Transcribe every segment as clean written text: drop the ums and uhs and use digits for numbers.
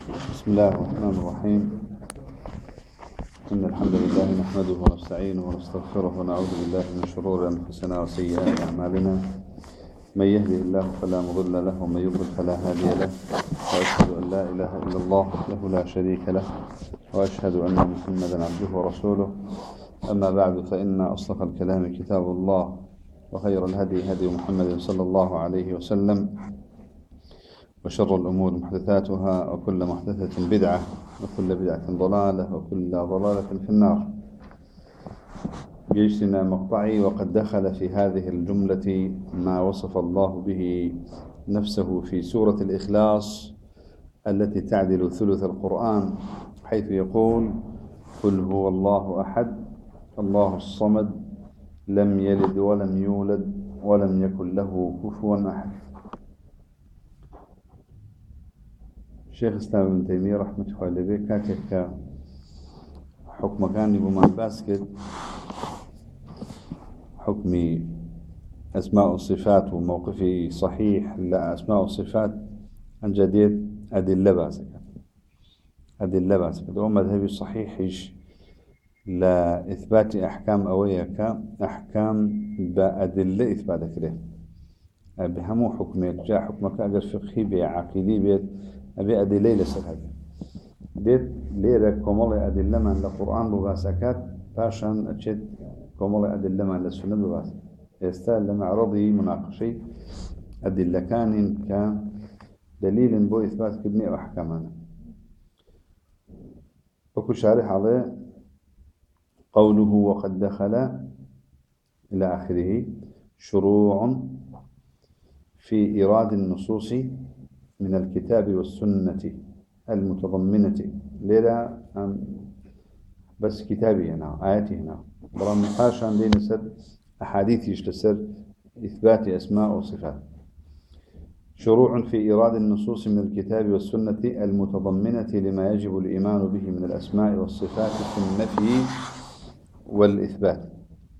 بسم الله الرحمن الرحيم. إن الحمد لله نحمده ونستعينه ونستغفره ونعوذ بالله من شرور أنفسنا وسيئات أعمالنا. من يهده الله فلا مضل له ومن يضلل فلا هادي له، وأشهد أن لا إله إلا الله وحده لا شريك له، وأشهد أن محمدا عبده ورسوله. أما بعد، فإن أصدق الكلام كتاب الله، وخير الهدي هدي محمد صلى الله عليه وسلم، وشر الأمور محدثاتها، وكل محدثة بدعة، وكل بدعة ضلالة، وكل ضلالة في النار. جيشنا مقطعي، وقد دخل في هذه الجملة ما وصف الله به نفسه في سورة الإخلاص التي تعدل ثلث القرآن، حيث يقول: قل هو الله أحد الله الصمد لم يلد ولم يولد ولم يكن له كفوا أحد. شيخ الإسلام ابن تيمية رحمة الله عليه كاتب حكم كان بمان باسكت حكم أسماء والصفات وموقفي صحيح لا أسماء والصفات عن جديد أدلة باسكت ومذهبي صحيح لا إثبات أحكام أويك أحكام بأدلة إثباتك له بهمو حكمه جاء حكمك أجر فقهي بعقيدي بيت أبي أدلة لسهل ديت ليرة كمال أدلة من القرآن بباسكات باشان أجد كمال أدلة من السنة بباس يستاهل لمعرضي مناقشي أدلة كان كدليل بو إثبات كبني وأحكامنا. وكو شارح عليه قوله وقد دخل إلى آخره شروع في إيراد النصوص من الكتاب والسنة المتضمنة ليلة بس كتابي هنا آياتي هنا برام حاشا دين سر أحاديث يشتسر إثبات أسماء وصفات. شروع في إيراد النصوص من الكتاب والسنة المتضمنة لما يجب الإيمان به من الأسماء والصفات في النفي والإثبات.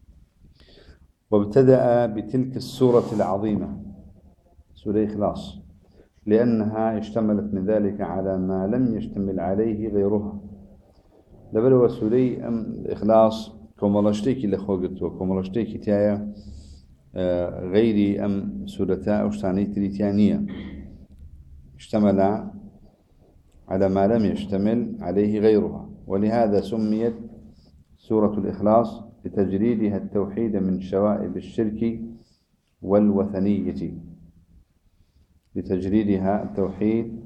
وابتدأ بتلك السورة العظيمة سورة إخلاص لأنها اشتملت من ذلك على ما لم يشتمل عليه غيرها. لبلو سوري إخلاص كمالشتيكي لخوقت وكمالشتيكي تايا غيري سورتا أشتاني تريتيانية اشتمل على ما لم يشتمل عليه غيرها، ولهذا سميت سورة الإخلاص لتجريدها التوحيد من شوائب الشرك والوثنية. لتجريدها التوحيد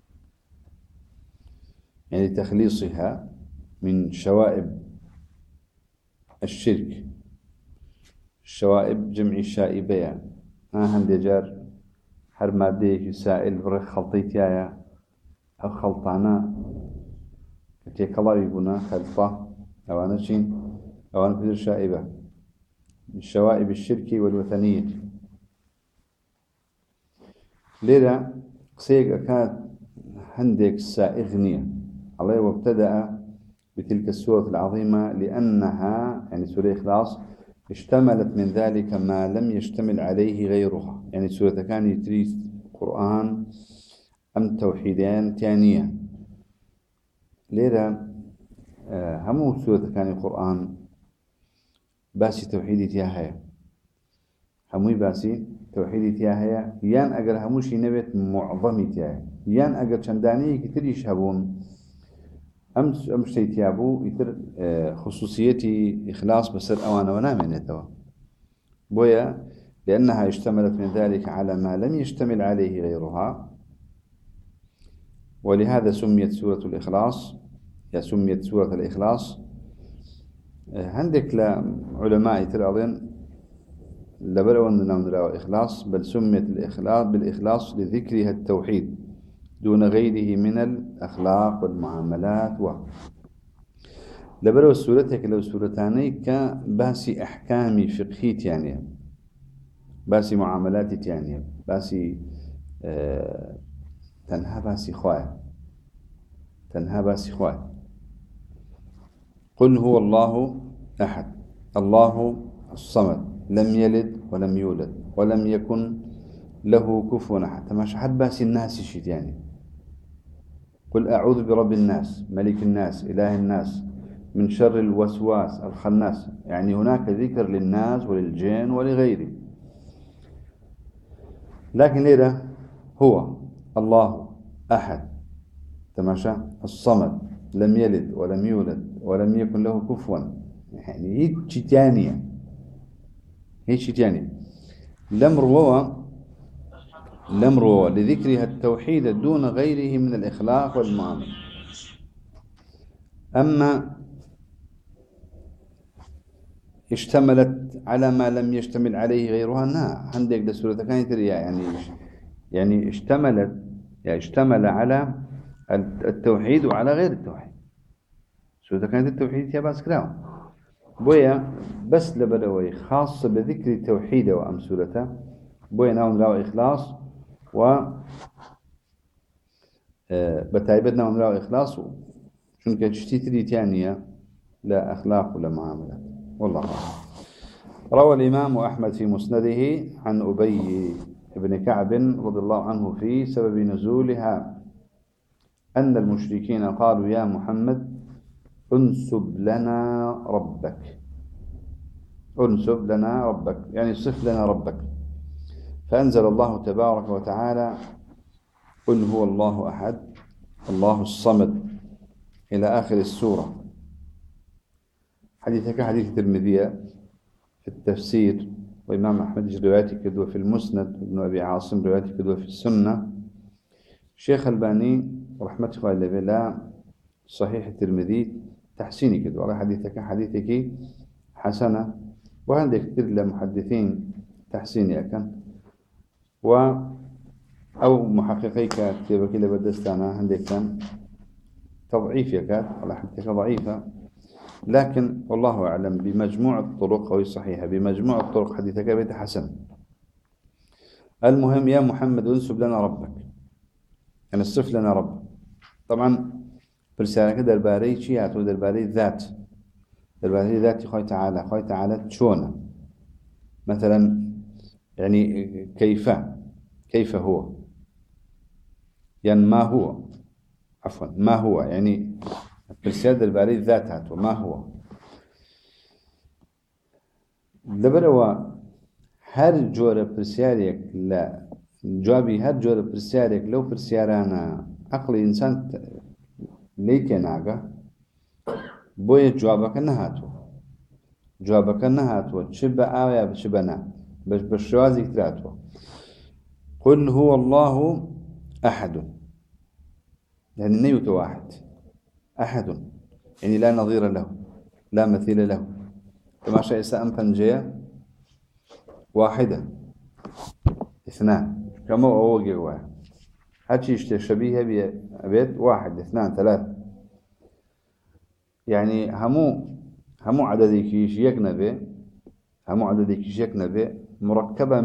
يعني تخليصها من شوائب الشرك. الشوائب جمع الشائبة هندي جار هر مادة سائل برخ خلطيتيا أو خلطانا كتير كلاوي بنا خلطة أوانا شين أوانا بدر شائبة من شوائب الشرك والوثنية. لذا قصيق أكاد هندك سائغنية عليه. وابتدأ بتلك السورة العظيمة لأنها يعني سورة إخلاص اشتملت من ذلك ما لم يشتمل عليه غيرها. يعني سورة كان يتريد قرآن أم توحيدين تانية. لذا همو سورة كان القرآن باسي توحيدي تياهايا هموي باسي توحيدي تياهايا يان أجر هموشي نبت معظمي تياهايا يان أجر چنداني كتير يشهبون أم شتيتيابو يتر خصوصيتي إخلاص بسر أوانا ونامنتوا بويا لأنها اشتملت من ذلك على ما لم يشتمل عليه غيرها. ولهذا سميت سورة الإخلاص سميت سورة الإخلاص. عندك لعلماء ترى لبلو أننا نرى إخلاص، بل سميت الإخلاص بالإخلاص لذكرها التوحيد دون غيره من الأخلاق والمعاملات لبلو سورتك لو سورتاني كباسي أحكامي فقهي تانية، باسي معاملات تانية، باسي تنها باسي خواي. قل هو الله أحد الله الصمد لم يلد ولم يولد ولم يكن له كفوا أحد. تماشى حد باسي الناس شيء يعني قل أعوذ برب الناس ملك الناس إله الناس من شر الوسواس الخناس. يعني هناك ذكر للناس وللجن ولغيره. لكن ليه هو الله أحد تماشى الصمد لم يلد ولم يولد ولم يكن له كفوا. يعني هيك شيء ثانية، هيك شيء ثاني. لم روى لذكرها التوحيد دون غيره من الإخلاق والمعاملة. أما اشتملت على ما لم يشتمل عليه غيرها عندك ده سورة كانت يعني اشتمل على التوحيد وعلى غير التوحيد. سورة كانت التوحيد يا باس كلاو بويا بس لبلوي خاصة بذكر التوحيد وأمثلته بويا ناون راو إخلاص و بتايبتنا ونراو إخلاص شنك تشتيتري تانية لا أخلاق ولا معاملات. والله أعلم. روى الإمام أحمد في مسنده عن أبي بن كعب رضي الله عنه في سبب نزولها أن المشركين قالوا يا محمد انسب لنا ربك، انسب لنا ربك يعني صف لنا ربك. فأنزل الله تبارك وتعالى قل هو الله أحد الله الصمد إلى آخر السورة. حديثك حديث الترمذي في التفسير، وإمام أحمد روايته كدوة في المسند، وابن أبي عاصم روايته كدوة في السنة. الشيخ الباني رحمة الله عليه صحيح الترمذي تحسيني كدوة على حديثك حسنة، وعندك كثير لمحدثين تحسيني أكن أو محققي كتابك اللي بدستانا عندك كان تضعيف يكاد على حديثك ضعيفة، لكن والله أعلم بمجموع الطرق أو صحيحة بمجموع الطرق حديثك بيت حسن. المهم يا محمد انسب لنا ربك يعني الصف لنا رب. طبعا برسالة درباري شيئات ودرباري ذات، درباري ذات خوي تعالى شونه مثلا يعني كيف هو يعني ما هو عفوا ما هو يعني برسالة درباري ذات وما هو لبروا هر جورة برسالك لا جوابي هر جورة برسالك لو برسالانا عقل إنسان ليك ناقة بوي جوابك نهاتو شبه آوية بشبنا بشوازي كتراتو. قل هو الله أحد يعني نيوت واحد، أحد يعني لا نظير له لا مثيل له. كما شاء سأنفن جاء واحدة اثنان كما هو واحد هاتشي شبيهة بيت واحد اثنان ثلاث يعني همو عددك يكنبه همو عددك يكنبه مركبة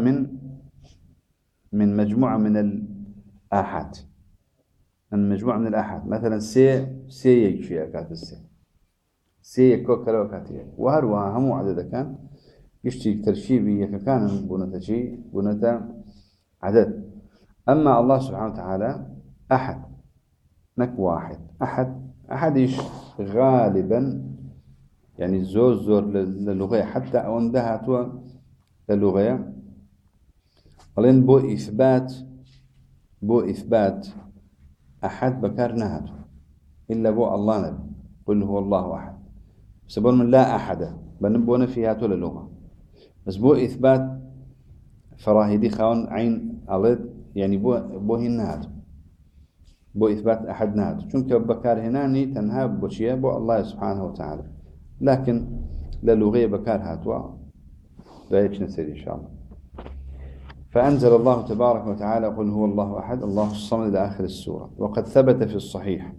من مجموعة من الآحاد، من مجموعة من الآحاد. مثلا سي يكشي أكات سي يكوكلا وكاتيه وهروها همو عدد كان يشتي ترشيبي كان بنتا عدد. أما الله سبحانه وتعالى أحد نك واحد أحد غالبا يعني زور للغة حتى عندها تو للغة ولين بو إثبات أحد بكرناها إلا بو الله نبي قل هو الله أحد سبون من لا أحد بنبونا فيها تو للغة بس بو إثبات فراهيدي خاون عين علد يعني بو هنات بو إثبات أحد نات چونك بكار هناني تنها بوشيه بو الله سبحانه وتعالى، لكن للغة بكار هاتوا بايش نسير إن شاء الله. فأنزل الله تبارك وتعالى قل هو الله أحد الله الصمد إلى آخر السورة. وقد ثبت في الصحيح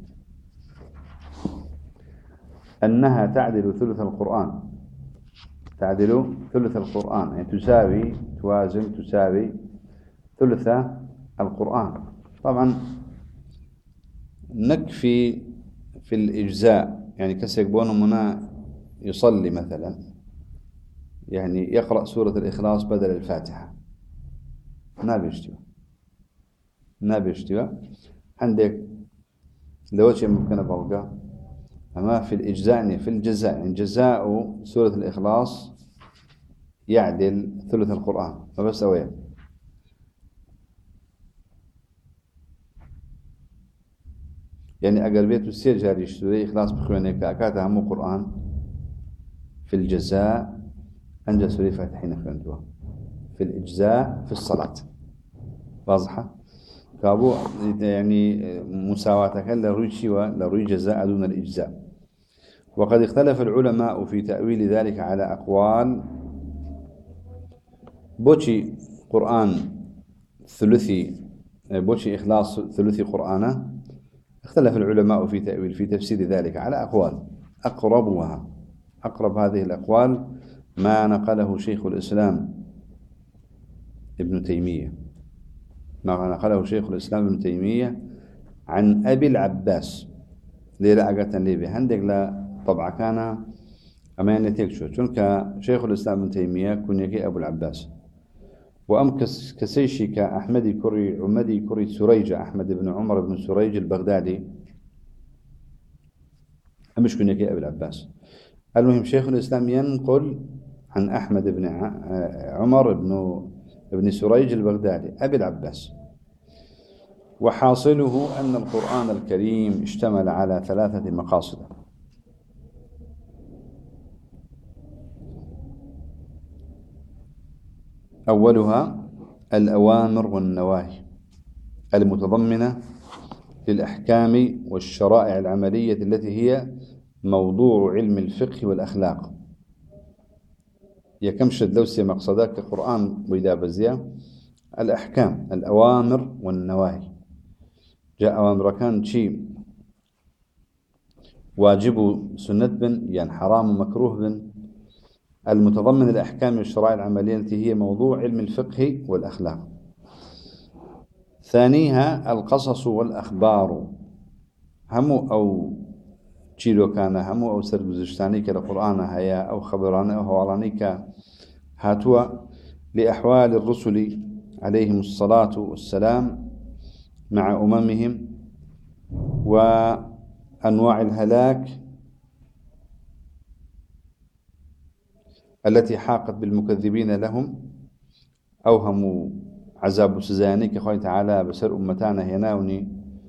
أنها تعدل ثلث القرآن، تعدل ثلث القرآن يعني تساوي ثلث القرآن. طبعا نكفي في الإجزاء يعني كسيك بونه منا يصلي مثلا يعني يقرأ سورة الإخلاص بدل الفاتحة نابي اشتوى عندك لو شيء ممكن بلقى أما في الإجزاء يعني في الجزاء، يعني جزاء سورة الإخلاص يعدل ثلث القرآن فبس أويه. يعني أقربية السير جاري سورة إخلاص بخوانك أكاتها مو قرآن في الجزاء أنجى سورة فاتحين خوانتوها في الإجزاء في الصلاة واضحة كابو يعني مساواتك لروي شوى لروي جزاء دون الإجزاء. وقد اختلف العلماء في تأويل ذلك على أقوال. بوشي قرآن ثلثي بوشي إخلاص ثلثي قرآنه اختلف العلماء في تفسير ذلك على أقوال. أقرب هذه الأقوال ما نقله شيخ الإسلام ابن تيمية عن أبي العباس ليلة أقاتن ليبي هندق لا طبعا كان أما ينتيك شنك شيخ الإسلام ابن تيمية كن يجي أبو العباس وأم كسيشي كأحمدي كري عمدي كري سريج أحمد بن عمر بن سريج البغدادي أمش كن يجي أبو العباس. المهم شيخ الإسلام ينقل عن أحمد بن عمر بن سريج البغدادي أبي العباس. وحاصله أن القرآن الكريم اشتمل على 3 مقاصد. أولها الأوامر والنواهي المتضمنة للأحكام والشرائع العملية التي هي موضوع علم الفقه والأخلاق. يكمشد لوسي مقصدك القرآن وإذا بزيا الأحكام الأوامر والنواهي. جاء أوامر كان شيء واجب سنة بن يعني حرام مكروه بن المتضمن الأحكام والشرائع العملية التي هي موضوع علم الفقه والأخلاق. ثانيها القصص والأخبار همو أو تشيلو كان همو أو سرقزشتاني كالقرآن هيا أو خبران أو هوالانيك هاتوا لأحوال الرسل عليهم الصلاة والسلام مع أممهم وأنواع الهلاك التي حاقت بالمكذبين لهم أوهموا عذاب سزاني كخوي تعالى بسر أمتانا هناوني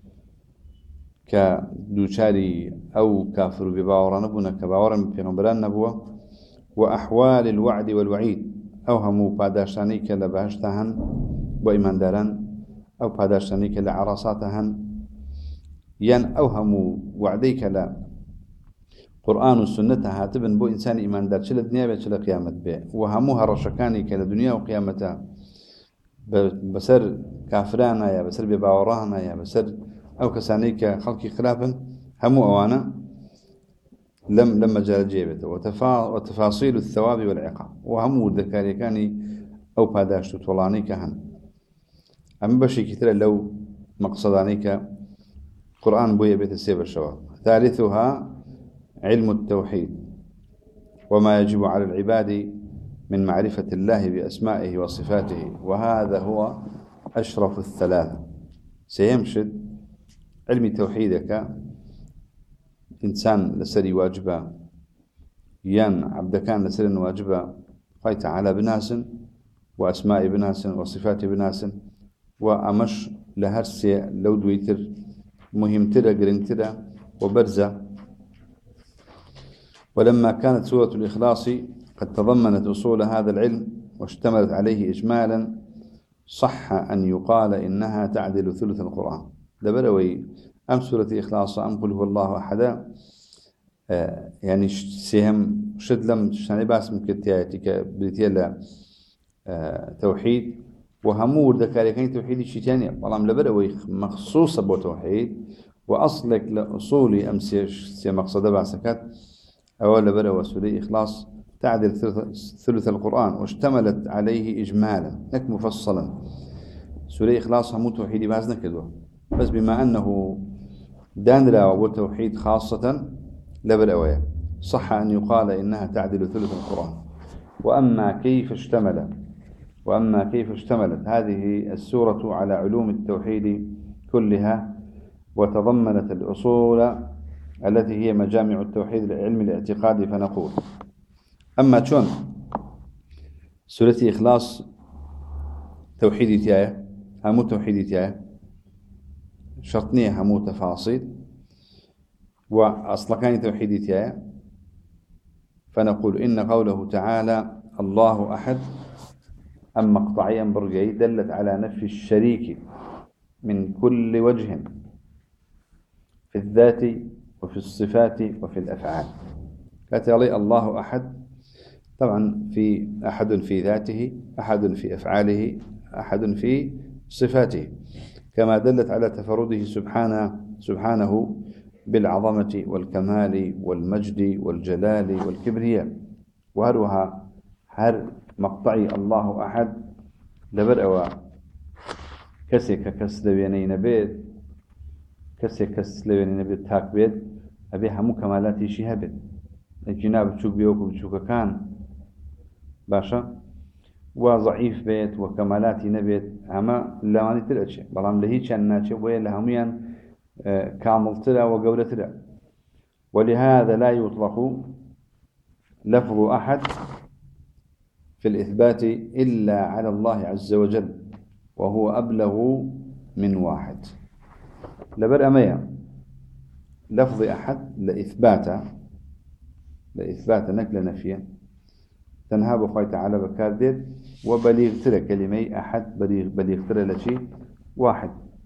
كدوشاري أو كافر بباورا نبونا كباورا بيغمبران نبوة. وأحوال الوعد والوعيد أوهموا باداشتاني كالبهشتهن وإيمان داران أو باداشتاني كالعرصاتهن ين أوهموا وعديك لا قرآن والسنة هاتبن بو إنسان إيمان دار شل الدنيا بي شل قيامة بي وهموها رشكاني كلا دنيا وقيامتها بسر كافرانا يا بسر بباورانا يا بسر أو كسانيك خلقي خلافا همو أوانا لما جال جيبته وتفاصيل الثواب والعقاب وهمو الذكاري كاني أو باداشتو طولاني كهن أما بشي كثيرا لو مقصدانيك قرآن بويا بيت السيب الشواب. ثالثها علم التوحيد وما يجب على العباد من معرفة الله بأسمائه وصفاته وهذا هو أشرف الثلاثة. سيمشد علم توحيدك إنسان لسري واجبا ين عبد كان لسري واجبا قال تعالى بناس وأسماء بناس وصفات بناس وأمش لهرسي لو دويتر مهم ترى قرن ترى وبرزة. ولما كانت سورة الإخلاص قد تضمنت أصول هذا العلم واشتملت عليه إجمالا صح أن يقال إنها تعدل ثلث القرآن. دبروي أم سورة الإخلاص أم قل هو الله أحد يعني سهم شد لم تشتني باس ممكن تياتيك بريتيلا توحيد وهمور ذكاري كان توحيد شيء ثاني والله لبروي مخصوصة بتوحيد وأصلك لأصولي أمسي مقصد بعسكات أول برا سورة إخلاص تعدل ثلث القرآن واشتملت عليه إجمالا لك مفصلا. سورة إخلاص همو توحيدي بازنا كدوه بس بما أنه دانرا وتوحيد خاصة لبروية صح أن يقال إنها تعدل ثلث القرآن. وأما كيف اشتملت هذه السورة على علوم التوحيد كلها وتضمنت الأصول التي هي مجامع التوحيد العلم الاعتقادي. فنقول: أما شون سورة إخلاص توحيدي تيايا همو توحيدي تيايا شرطنية همو تفاصيل وأصل كان توحيدي تيايا. فنقول إن قوله تعالى الله أحد أم مقطعيا برجعي دلت على نفي الشريك من كل وجه في الذات وفي الصفات وفي الأفعال. كاتلي الله أحد، طبعا في أحد في ذاته، أحد في أفعاله، أحد في صفاته، كما دلت على تفرده سبحانه بالعظمة والكمال والمجد والجلال والكبرياء. وهروها هر مقطعي الله أحد لبرأوا كسك كسلوينين بيت كسك كسلوينين بيت تاك بيت أبي همو كمالاتي شي هبت الجناب تشوك بيوكو بتشوك كان باشا وضعيف بيت وكمالاتي نبيت أما لماني تلأشي بلام لهي كان ناتشي ويلا هميان كامل تلا وقولة تلا. ولهذا لا يطلق لفظ أحد في الإثبات إلا على الله عز وجل، وهو أبلغ من واحد. لبر أميا لفظ أحد لإثبات نكل نفيا تنهاب خوي تعالى بكارديد وبليغ ترى كلمة أحد بليغ ترى لشي واحد.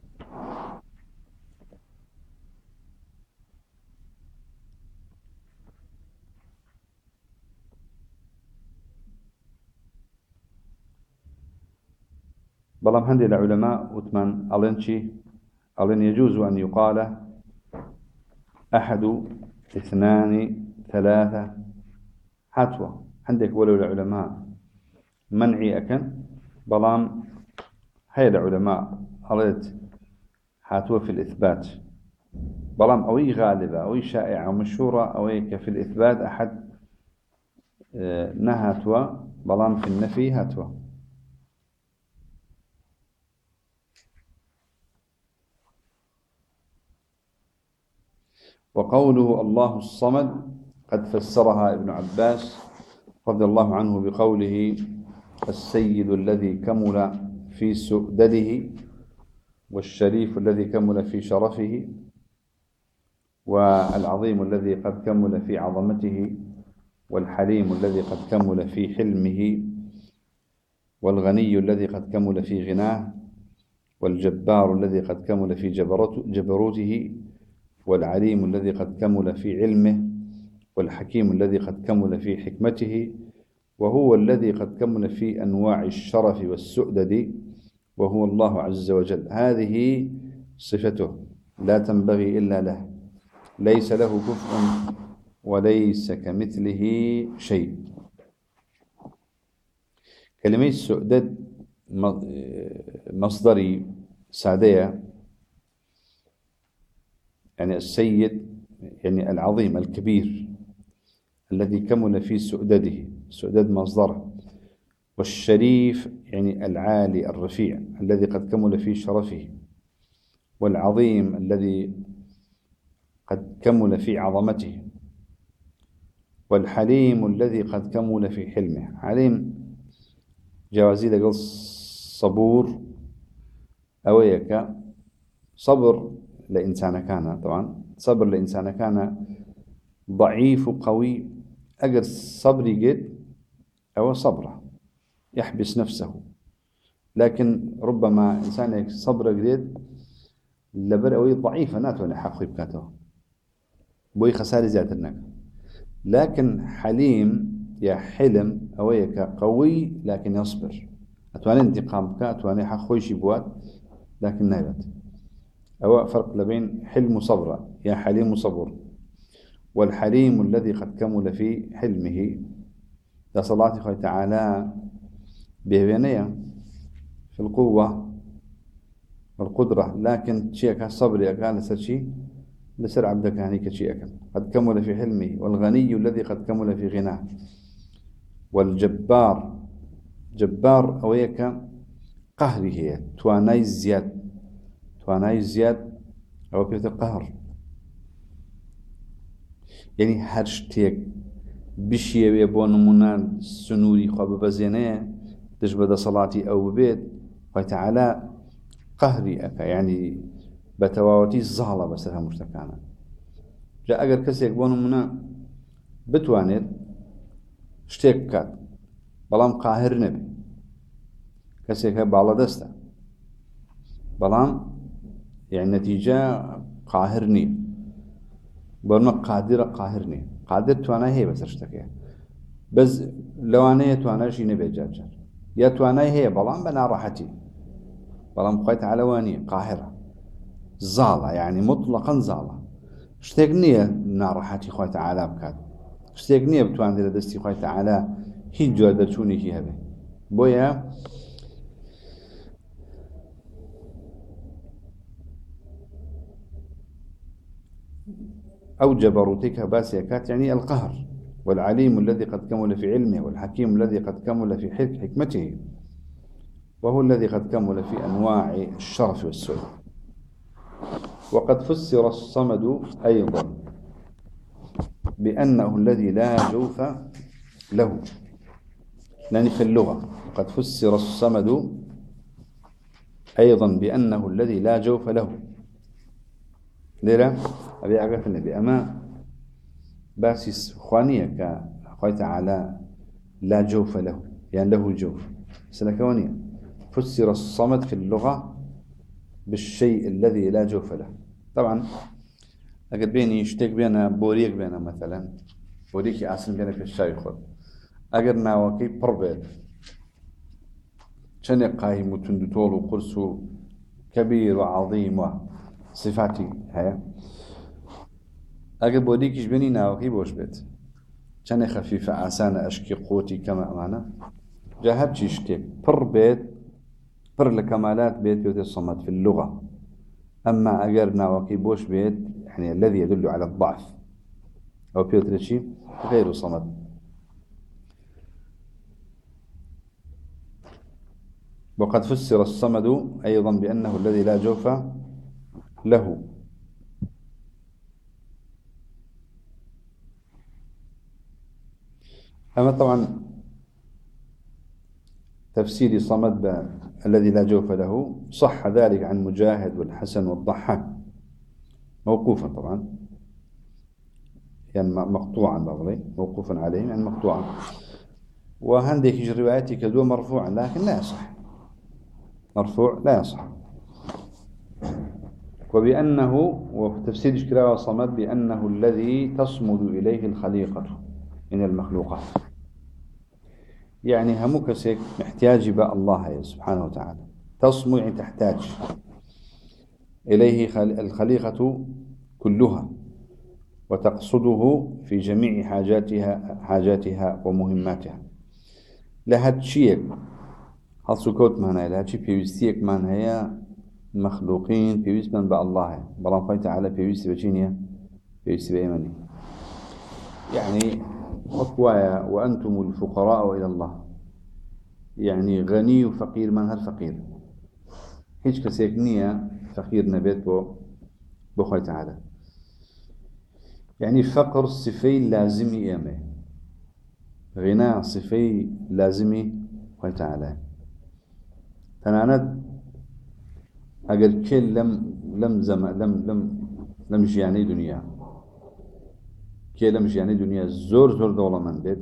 بلام هندي العلماء وثمان ألين يجوز أن يقال أحد، اثنان، ثلاثة حتوى عندك ولو العلماء منعي أكن بلام هاي العلماء أليت حتوى في الإثبات بلام أوي غالبة أوي شائعة ومشهورة أوي كفي الإثبات أحد نهاتوى بلام في النفي هاتوى. وقوله الله الصمد قد فسرها ابن عباس رضي الله عنه بقوله السيد الذي كمل في سؤدده، والشريف الذي كمل في شرفه، والعظيم الذي قد كمل في عظمته، والحليم الذي قد كمل في حلمه، والغني الذي قد كمل في غناه، والجبار الذي قد كمل في جبروته، والعليم الذي قد كمل في علمه، والحكيم الذي قد كمل في حكمته، وهو الذي قد كمل في أنواع الشرف والسؤدد، وهو الله عز وجل. هذه صفته لا تنبغي إلا له، ليس له كفء وليس كمثله شيء. كلمة السؤدد مصدري سعدية، يعني السيد يعني العظيم الكبير الذي كمل في سؤدده، سؤدد مصدره. والشريف يعني العالي الرفيع الذي قد كمل في شرفه، والعظيم الذي قد كمل في عظمته، والحليم الذي قد كمل في حلمه. حليم جوازي لقل صبور أويك صبر لإنسان كان، طبعا صبر لإنسان كان ضعيف وقوي أجر صبري قد أو صبره يحبس نفسه، لكن ربما إنسان صبر قد لبرأوي ضعيفة ناتوني حقي بكاته بوي خساري زيادتنك. لكن حليم يا حلم أويك قوي لكن يصبر، أتواني انتقام بك، أتواني حق خويش بوات لكن نايبت. أو فرق لبين حلم وصبر، يا حليم وصبر. والحليم الذي قد كمل في حلمه لا صلاة خوي تعالى بيبينية في القوة والقدرة، لكن شيء كالصبر قال لسر لسر عبدك هنيك شيء قد كمل في حلمه. والغني الذي قد كمل في غناه. والجبار جبار أويك قهره تواناي زياد أو بيت القهر يعني هرشتك بشي يبون منان سنوري خواب بزينه تجبد صلاتي أو بيت وتعالى قهري أكا يعني بتواوتي الزهلة بسرها مشتكانا جاء أجر كسي يبون منان بتوانيت شتيك كات بلام قاهر نبي كسي كاب على دسته بلام يعني نتيجة قاهرني برنا قاهرني قادر توانا هي بس اشتكي بس لو أنا يتوانا شي نبي جاجر يا توانا هي بلام بنا راحتي بلام قيت على واني قاهرة زالة يعني مطلقا زالة اشتكني ناراحتي خويت على بكات اشتكني بتوان دي دستي خويت على هي جودة شوني هي هبه بويا أو جبروتك باسيكات يعني القهر والعليم الذي قد كمل في علمه والحكيم الذي قد كمل في حكمته وهو الذي قد كمل في أنواع الشرف والسؤال وقد فسر الصمد أيضا بأنه الذي لا جوف له لأن في اللغة قد فسر الصمد أيضا بأنه الذي لا جوف له ليرة أبي أعرف النبي أما باسس خوانية كأخوي تعالى لا جوف له يعني له جوف سلكونية فسر الصمد في اللغة بالشيء الذي لا جوف له طبعا أقد بيني يشتك بينا بوريك بينا مثلا بوريك أصلا بينا في الشاي خود أقد ناوكي بربيت شني قايم وتندطول وقرسو كبير وعظيم وصفاتي هيا أقد بوريكش بيني ناوكي بوش بيت شني خفيفة آسانة أشكي قوتي كما أمانة جاهب يشتك بربيت بر لكمالات بيت يوتي الصمد في اللغة أما أقرنا وكيبوش بيت يعني الذي يدل على الضعف أو بيوتريشي غير صمد وقد فسر الصمد أيضا بأنه الذي لا جوف له أما طبعا تفسير صمد الذي لا جوف له صح ذلك عن مجاهد والحسن والضحاك موقوفا طبعا يعني مقطوعا بغضي موقوفا عليهم يعني مقطوعا وهندك رواياتي كدو مرفوعا لكن لا يصح مرفوع لا يصح وبأنه وفي تفسير إشكراء صمد بأنه الذي تصمد إليه الخليقة من المخلوقات يعني همك سيك محتاج بقى الله سبحانه وتعالى تصمد يعني تحتاج إليه الخليقة كلها وتقصده في جميع حاجاتها ومهماتها لهذا شيء هل سكوت معنا لهذا شيء بيوستيك معنا هي مخلوقين بيوست من بقى الله بلان قيت على بيوست بجينيا بيوست بإيماني يعني أقوايا وأنتم الفقراء إلى الله يعني غني وفقير من هالفقير هيش كسيكنية فقير نبيت بخوي تعالى يعني فقر صفي لازمي إيمه غناء صفي لازمي خوي تعالى تناند أجر كل لم جياني دنيا كي لم جياني دنيا زور دولة من بيت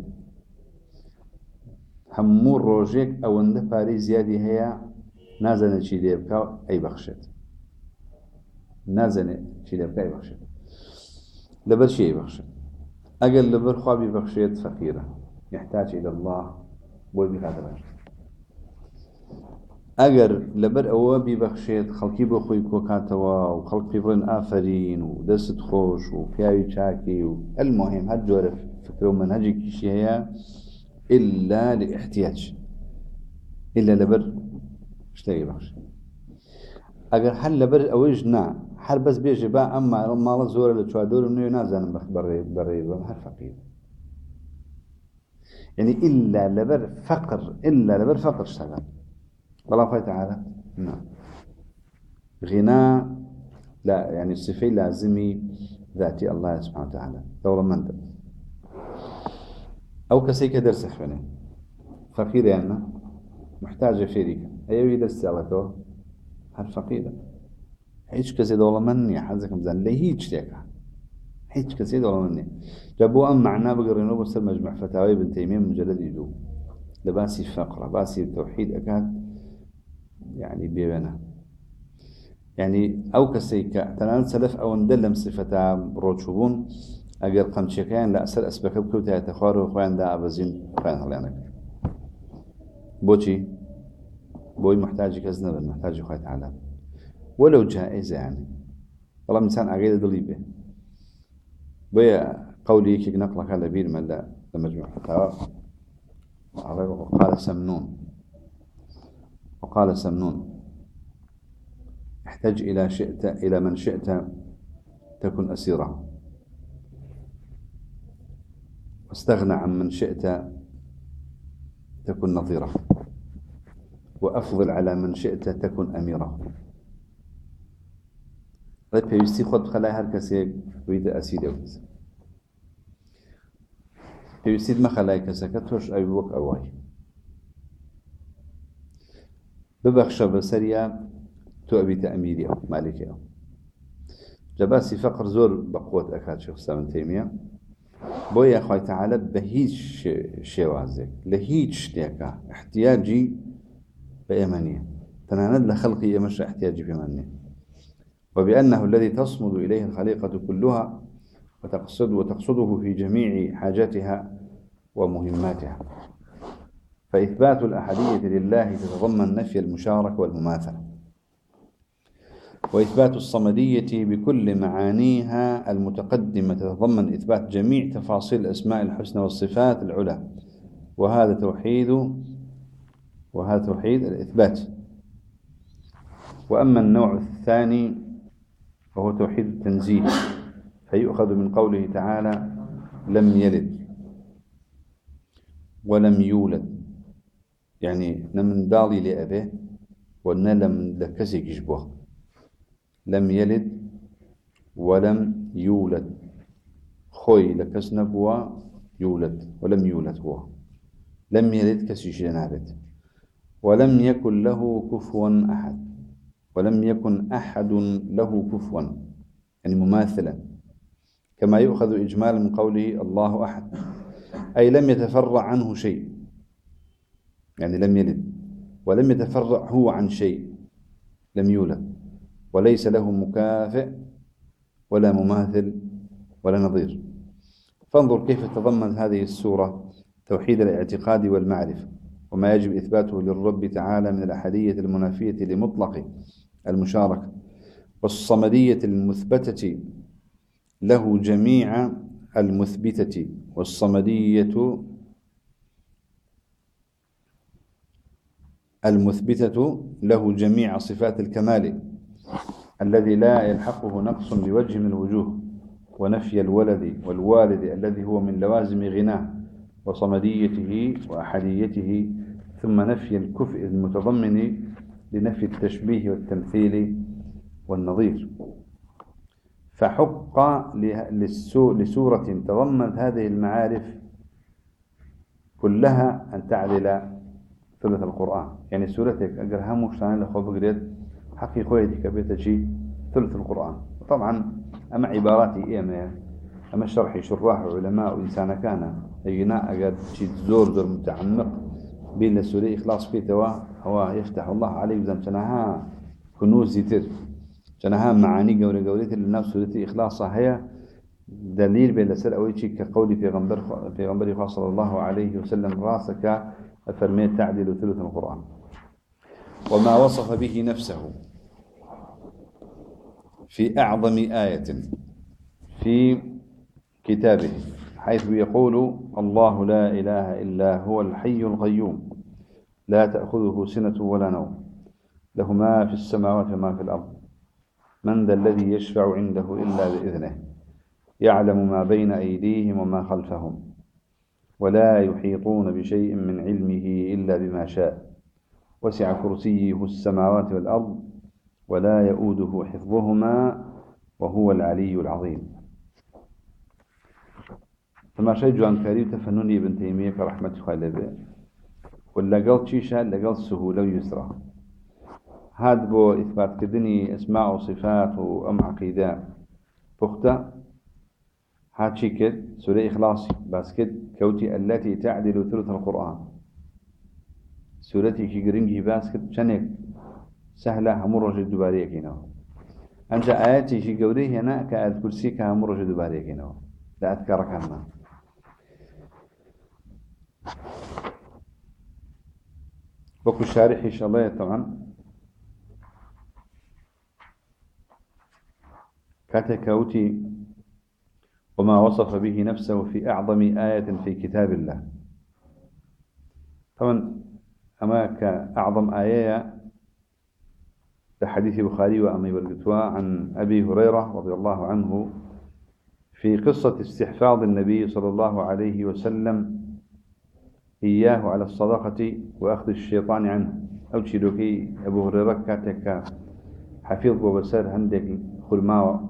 همور روجيك أو أنده باري زيادة هي نازنة شي ليبكا أي بخشت نازنة شي ليبكا أي بخشت لبر شيء بخشت أجل لبر خوابي بخشت فقيرة يحتاج إلى الله بوي هذا بخشت أجر لبر أوابي بخشت خلقي بخوي كوكاتوا وخلق بيبرن آفرين ودست خوش وبياوي شاكي المهم هالجورة فكرة ومنهجي كيشي هي إلا لاحتياج إلا لبر اشتري بخشت أجر حل لبر أويج نا حل بس بيجي بقى أما مال زور اللي تشادور إنه ينازل بري هل فقير يعني إلا لبر فقر اشتغل والله تعالى نعم غناء لا يعني الصفة لازمي ذاتي الله سبحانه وتعالى دورة من أو كسيك درس خفني فقير يعني محتاج شريك أيوة درس على تو هل فقيرة هيش كسي دولة مني حزك مزان ليه هيش تيكا هيش كسي دولة مني جابوا أم معنا بقرنوا بس المجمع فتاوي ابن تيمية مجلد يدو لباسي فقرة باسي التوحيد أكاد يعني بيبنا يعني أو كسيكا تنال سلف أو ندلم صفتا روجبون أجر قمشكان لا أسر أسبك بكوتها تخار وخوان دا أبزين خوان هلانك بوشي بوي محتاج كزنب محتاج خوات عالم ولو جائزة يعني والله إنسان عقيدة دليبه بويا قولي كي نقلك على بير من لمجموع فتاوى وقال سمنون احتج إلى من شئت تكن أسيرا واستغنى عن من شئت تكن نظيرا وأفضل على من شئت تكن أميرا طيب بيستي خد خلاي هركسي ويد أسير يوكس بيستي ما خلاي كسكتوش أي وك أواي ببخش بسريا تؤبي تأميري أو مالكي أو جباسي فقر زور بقوة أكاد شيخ سامن تيمية بويا أخوي تعالى بهيج شوازك لهيج تيكا احتياجي بإيمانية تناند لخلقي يمش احتياجي بإيمانية وبأنه الذي تصمد إليه الخليقة كلها وتقصده في جميع حاجاتها ومهماتها فإثبات الأحدية لله تتضمن نفي المشاركة والمماثلة وإثبات الصمدية بكل معانيها المتقدمة تتضمن إثبات جميع تفاصيل الأسماء الحسنى والصفات العلى وهذا توحيد الإثبات. وأما النوع الثاني وهو توحيد التنزيه فيؤخذ من قوله تعالى لم يلد ولم يولد يعني نمن دالي لأبيه ونلم لكسي جشبه لم يلد ولم يولد خوي لكس نبوة يولد ولم يولد هو لم يلد كسي جنابت ولم يكن له كفوا أحد ولم يكن أحد له كفوا يعني مماثلا كما يؤخذ إجمالا من قوله الله أحد أي لم يتفرع عنه شيء يعني لم يلد ولم يتفرع هو عن شيء لم يولد وليس له مكافئ ولا مماثل ولا نظير. فانظر كيف تتضمن هذه السورة توحيد الاعتقاد والمعرفة وما يجب إثباته للرب تعالى من الأحدية المنافية لمطلق المشاركة والصمدية المثبتة له جميع المثبتة والصمدية المثبتة له جميع صفات الكمال الذي لا يلحقه نقص بوجه من الوجوه ونفي الولد والوالد الذي هو من لوازم غناه وصمديته وأحديته ثم نفي الكفء المتضمن لنفي التشبيه والتمثيل والنظير. فحق لسورة تضمنت هذه المعارف كلها أن تعدل ثلث القرآن يعني سورتك أقرها مشتان لخوف قريد حقيقيتك بيتشي ثلث القرآن. طبعا أما عباراتي أما شرحي شراح علماء وإنسان كان يجينا أقد شيء زور متعمق بين السورة إخلاص فيه توا هو يفتح الله عليه بزم شنها كنوز يتر شنها معاني قولية الناس سورة إخلاصها هي دليل بين السر أو شيء كقول في غنبر صلى الله عليه وسلم راسك أفرميت تعدل ثلث القرآن. وما وصف به نفسه في أعظم آية في كتابه حيث يقول الله لا إله إلا هو الحي القيوم لا تأخذه سنة ولا نوم له ما في السماوات وما في الأرض من ذا الذي يشفع عنده إلا بإذنه يعلم ما بين أيديهم وما خلفهم ولا يحيطون بشيء من علمه إلا بما شاء وسع كرسيه السماوات والأرض ولا يؤوده حفظهما وهو العلي العظيم. ثم شيء جوان كريم تفنني ابن تيمية رحمة الله عليه ولا قال شيشة لقال سهولة ويسرى. هذا بو إثبات كدني أسماء وصفات وأم عقيدة بختة. هاد شي كد سورة إخلاصي بس كد كوتي التي تعدل ثلث القرآن. سورتي كي قرنجي بس كد شنك سهلة همرة جدوبارية كينو. أنت آياتي شي قوليه هنا كآيات كرسي كهمرة جدوبارية كينو. لا أذكرك عنها. بكو الشارح إن شاء الله طبعا كاتكوتي وما وصف به نفسه في أعظم آية في كتاب الله. طبعا أما كأعظم آية لحديث البخاري وأمي والقتوى عن أبي هريرة رضي الله عنه في قصة استحفاظ النبي صلى الله عليه وسلم إياه على الصدقة وأخذ الشيطان عنه. أو تشيلوكي أبو هريرة كاتك حفيظ وبسر هندك خلماوة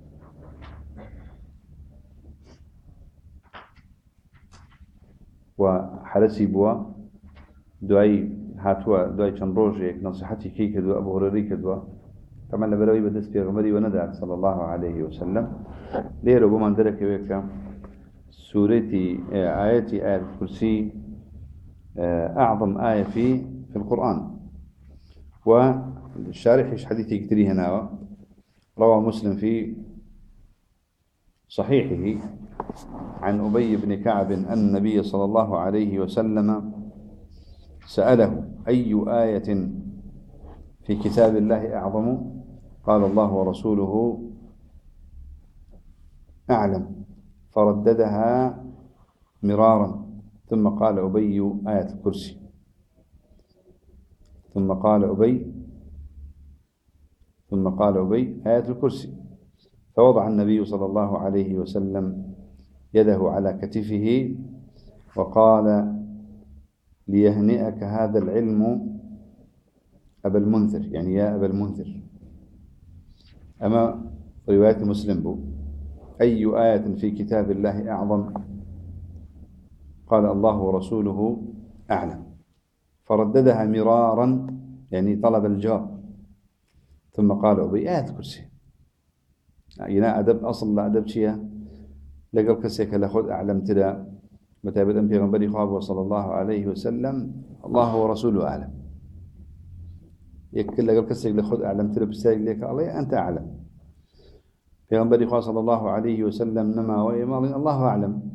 وحرسي بوا دعي هاتوا دعي شنروجيك نصيحتي كي كدوا أبو هريرة كدوا كما لبروي بدس بيغمري وندع صلى الله عليه وسلم ليه ربما اندرك ويكا سورتي آية الكرسي أعظم آية في القرآن. والشارح حديثي كتري هنا روى مسلم في صحيحه عن أبي بن كعب أن النبي صلى الله عليه وسلم سأله أي آية في كتاب الله أعظم؟ قال الله ورسوله أعلم، فرددها مرارا ثم قال أبي آية الكرسي، ثم قال أبي آية الكرسي. فوضع النبي صلى الله عليه وسلم يده على كتفه وقال ليهنئك هذا العلم أبا المنذر، يعني يا أبا المنذر. أما رواية مسلم بو أي آية في كتاب الله أعظم؟ قال الله ورسوله أعلم، فرددها مرارا يعني طلب الجواب، ثم قال أبي آية الكرسي. يعني أدب أصل لا أدب شيء لقل كسيك لخذ أعلم تلا متابد أن بيغنبري خواب صلى الله عليه وسلم الله ورسوله أعلم. يكل لقل كسيك لخذ أعلم تلا بسايق لك الله أنت أعلم. بيغنبري خواب صلى الله عليه وسلم نما وإمام الله أعلم.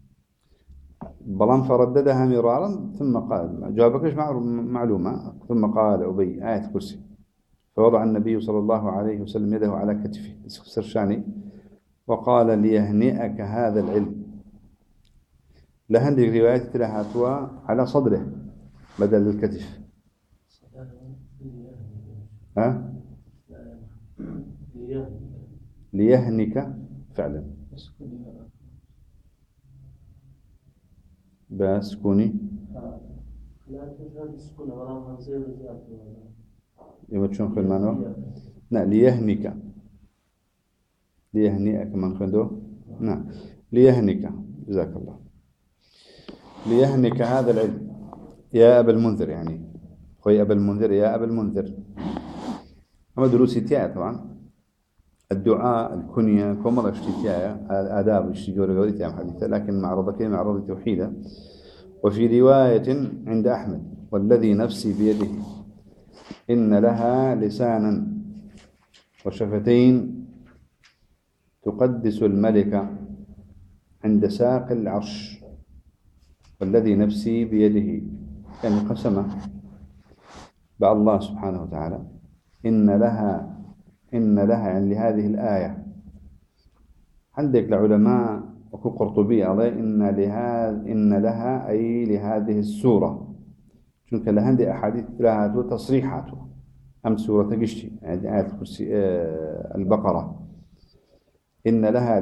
بلان فرددها مرارا ثم قال جوابك معلومة، ثم قال أبي آية كرسي. فوضع النبي صلى الله عليه وسلم يده على كتفه سرشاني وقال ليهنئك هذا العلم. لهندي روايات لهاتوا على صدره بدل الكتف. ها؟ ليهنك فعلا بسكوني يوم شلون خل مانو؟ لا ليهنك، ليهنئك من خندو، نعم ليهنك، جزاك الله. ليهنك هذا العلم يا أبا المنذر، يعني خوي أبا المنذر يا أبا المنذر. أما دروسي تياء طبعا الدعاء الكنية كمرة اشتتياء الآداب اشتجور قولتها حديثة، لكن معرضة معرضة توحيدة. وفي رواية عند أحمد والذي نفسي بيده إن لها لسانا وشفتين تقدس الملك عند ساق العرش، والذي نفسي بيده يعني قسمه بالله سبحانه وتعالى إن لها يعني لهذه الآية. عندك العلماء وكو قرطبي عليه إن لها أي لهذه السورة، شنك لهندي أحاديث لها وتصريحات. أم سورة قشتي يعني آية الكرسي البقرة إن لها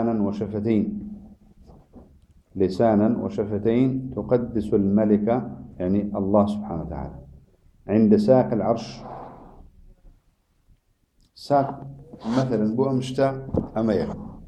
لسانا وشفتين تقدس الملك يعني الله سبحانه وتعالى عند ساق العرش. ساق مثلا بو أمشتا أمير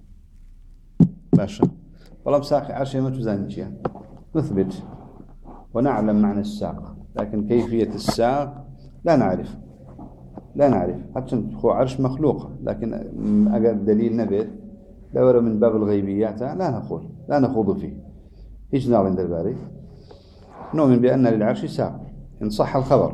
باشا والله بساق عرشه ما تزانيشيا نثبت ونعلم معنى الساق لكن كيفية الساق لا نعرف لا نعرف حتى هو عرش مخلوق لكن أجر دليل نبت لو من باب الغيبيات لا نخوض فيه إيش نار عند الباري نؤمن بأن للعرش ساق إن صح الخبر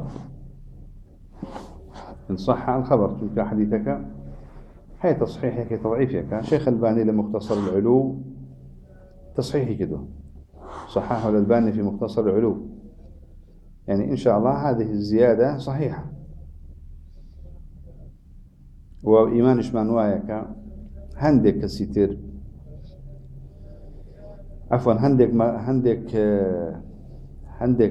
إن صح الخبر تلك حديثك هي تصحيحك تضعيفك شيخ الباني لمختصر العلو تصحيحي كده صححه الألباني في مختصر العلو يعني إن شاء الله هذه الزيادة صحيحة وإيمان إشمان وايك هندك كسيتر عفوا هندك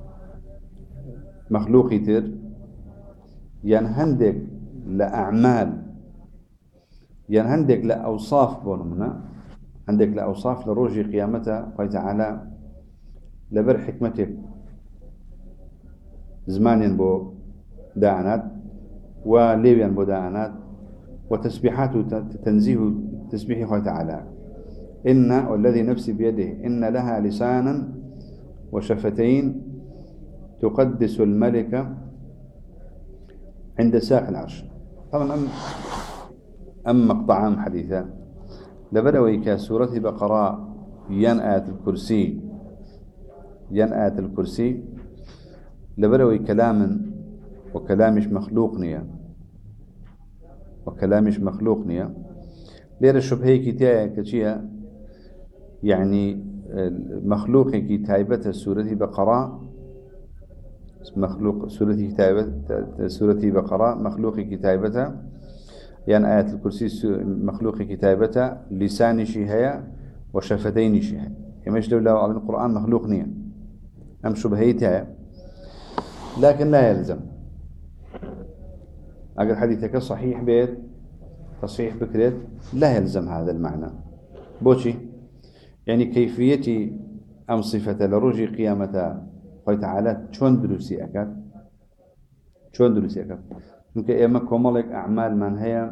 مخلوقي تر يعني هندك لأعمال يعني هندك لأوصاف بونمنا عندك لأوصاف لروجي قيامته قال تعالى لبر حكمتك زمان بو داعنات وليبيان بو داعنات وتسبيحات تنزيه تسبيح قال تعالى إن والذي نفسي بيده إن لها لسانا وشفتين تقدس الملك عند ساق العرش طبعا أم مقطعان حديثا لبروي كسورة بقراء ينآت الكرسي لبروي كلام وكلامش مخلوق نيا لير الشبهي كتايا كتشيا يعني مخلوق كي تايبة سورة بقراء سورة بقراء مخلوق كتابته يعني آيات الكرسي مخلوق كتابته لسان شيهية وشفتين شيهية يمش دولة على القرآن مخلوق نية أم شبهيتها لكن لا يلزم أقل حديثك صحيح بيت تصحيح بكريت لا يلزم هذا المعنى بوشي يعني كيفية أم صفة لرجي قيامة قال تعالى شون دروسي أكاد ممكن إما كمالك أعمال من هي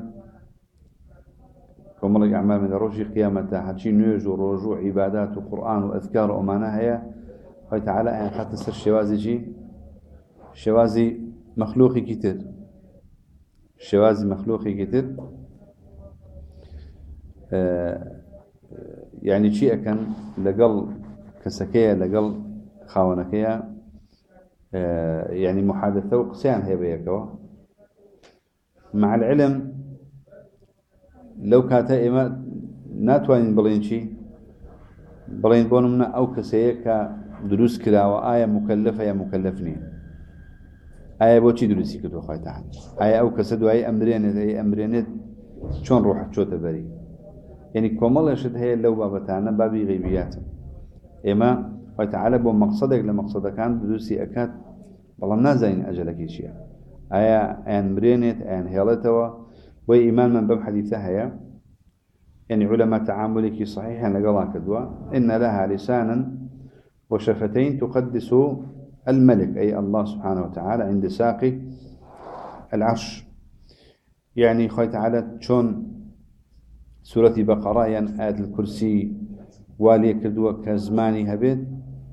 كمالك أعمال من رجي قيامته هاتشي نيوز ورجوع عبادات وقرآن وأذكار وأمانة هي قال تعالى أن خاتسر شوازي مخلوقي كتير يعني شيء كان لقل كسكية لقل خاونكية يعني محادثة وقسيان هي بيكوا مع العلم لو كاتا إما ناتوانين بلين بونمنا أو كسية كدروس كلا وآية مكلفة يا مكلفني آية بوشي دروسي كدو خواهي تحت آية أو كسدو أي أمرينت شون روح شو تبري يعني كمال يشد هي اللو بابتانا بابي غيبيات إما خواهي تعالى بو مقصدك لمقصدك كان دروسي أكاد والله نازين أجلك شيء آية أن مرينت أن هيلتوا وإيمان من باب حديثها هي يعني علماء تعاملك صحيحا لقلا كدوا إن لها لسانا وشفتين تقدس الملك أي الله سبحانه وتعالى عند ساق العرش يعني خواهي تعالى شون سورة بقرة يعني آية الكرسي والي كدوا كزماني هبيت